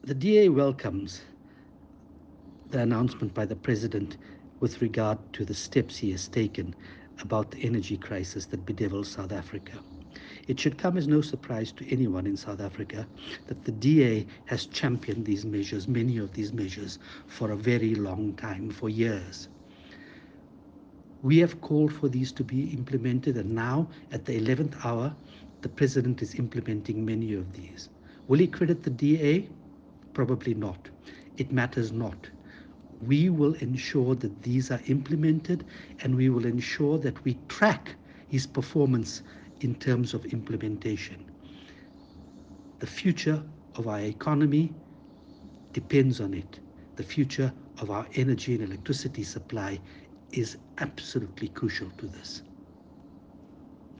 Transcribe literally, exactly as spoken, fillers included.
The D A welcomes the announcement by the President with regard to the steps he has taken about the energy crisis that bedevils South Africa. It should come as no surprise to anyone in South Africa that the D A has championed these measures, many of these measures, for a very long time, for years. We have called for these to be implemented, and now, at the eleventh hour, the President is implementing many of these. Will he credit the D A? Probably not. It matters not. We will ensure that these are implemented, and we will ensure that we track his performance in terms of implementation. The future of our economy depends on it. The future of our energy and electricity supply is absolutely crucial to this.